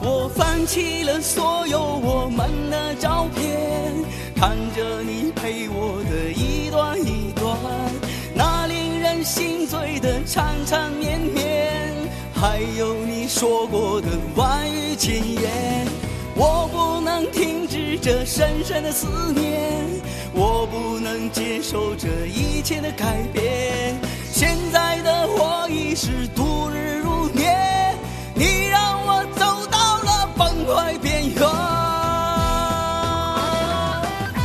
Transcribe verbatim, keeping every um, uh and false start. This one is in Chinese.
我放弃了所有我们的照片，看着你陪我的一段一段，那令人心醉的缠缠绵绵，还有你说过的万语千言。我不能停止这深深的思念，我不能接受这一切的改变。现在的我已是独